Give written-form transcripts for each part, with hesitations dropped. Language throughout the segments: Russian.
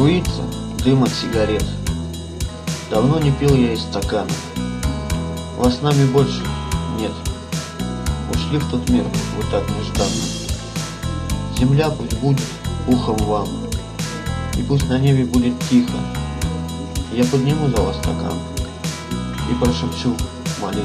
Струится дым от сигарет. Давно не пил я из стакана. Вас с нами больше нет. Ушли в тот мир вы так нежданно. Земля пусть будет ухом вам, и пусть на небе будет тихо. Я подниму за вас стакан и прошепчу молитву.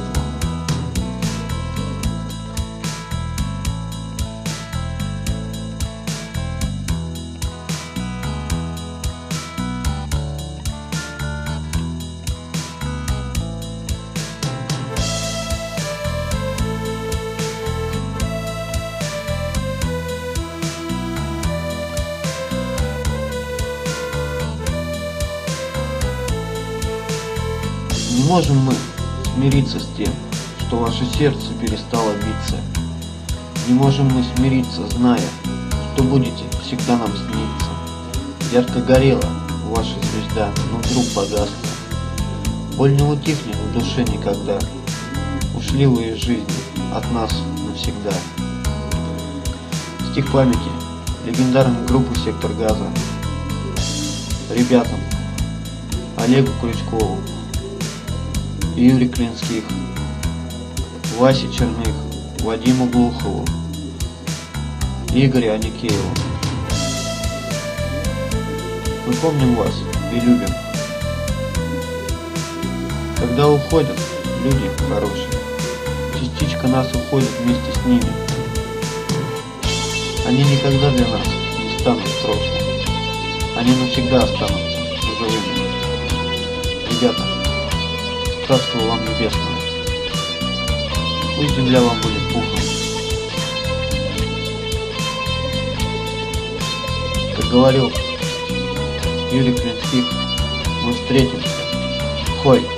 Не можем мы смириться с тем, что ваше сердце перестало биться. Не можем мы смириться, зная, что будете всегда нам сниться. Ярко горела ваша звезда, но вдруг погасла. Боль не утихнет в душе никогда. Ушли вы из жизни от нас навсегда. Стих памяти легендарной группы «Сектор газа». Ребятам Олегу Крючкову, Юрию Клинских, Васе Черных, Вадиму Глухову, Игорю Аникееву. Мы помним вас и любим. Когда уходят люди хорошие, частичка нас уходит вместе с ними. Они никогда для нас не станут прошлым. Они навсегда останутся живыми. Ребята, царство вам небесное. Пусть земля вам будет пухом. Как говорил Юрий Клинских, мы встретимся. Хой!